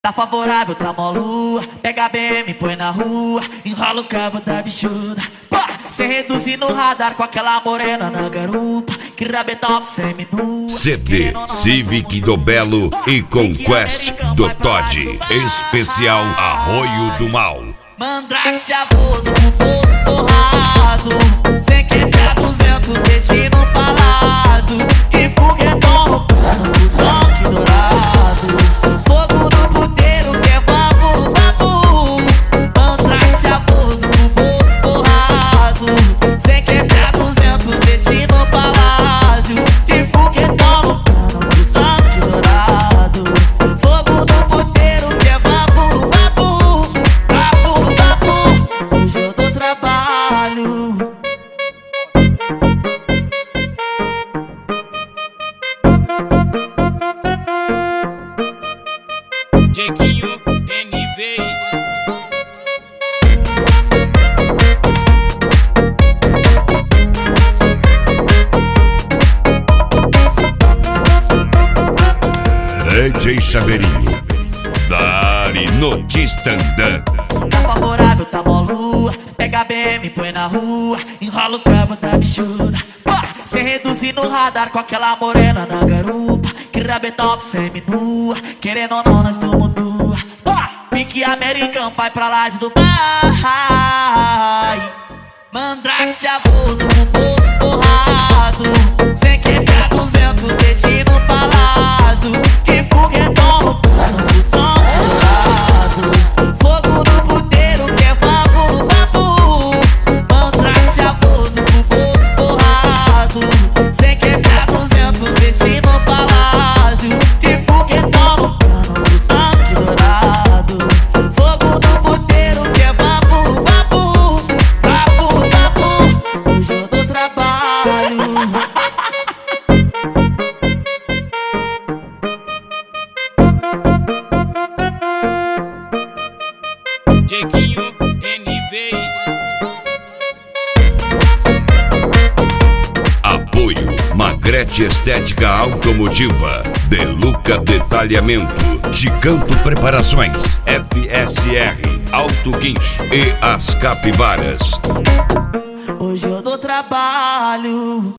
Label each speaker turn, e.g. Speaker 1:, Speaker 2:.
Speaker 1: Tá favorável, tá molu. Pega a BM, põe na rua. Enrola o cabo da bichuda. Pá! Cê reduzir no radar com aquela morena na garupa. Que rabetão semi-nua.
Speaker 2: CD Civic do Belo e Conquest do Todd. Especial Arroio do Mal.
Speaker 1: Mandrake chavoso, com bolso forrado. Sem quebrar 200, deixe no palácio. De foguetão no pano, do toque dourado. Fogo no puteiro que é vapo, vapo. Mandrake chavoso, com bolso forrado. Sem quebrar 200, deixe no palácio. De foguetão no pano, do toque dourado. Fogo no puteiro que é vapo, vapo. Hoje eu dou trabalho.
Speaker 3: Dieguinho NVs.
Speaker 2: DJ Chaveirinho, Dari Notistandã.
Speaker 1: Tá favorável, tá molu. Pega a BM, põe na rua. Enrola o cabo da bichuda. Pá! Cê reduzir no radar com aquela morena na garupa. Que rabetão semi-nua. Querendo ou não, nós tumultua. Pá! Pique americano, vai pra lá de Dubai. Mandrake chavoso, com bolso forrado. Sem quebrar 200, deixe no palácio. De foguetão no pano, do toque dourado. Fogo no puteiro que é vapo, vapo. Mandrake chavoso, com bolso forrado. Sem quebrar 200, deixe no palácio. De foguetão no pano, do toque dourado. Fogo no puteiro que é vapo, vapo. Vapo, vapo. Hoje eu dou trabalho.
Speaker 3: Dieguinho NVs.
Speaker 2: Apoio Magrete Estética Automotiva, Deluca Detalhamento, Giganto Preparações, FSR, Auto Guincho e as Capivaras.
Speaker 1: Hoje eu dou trabalho.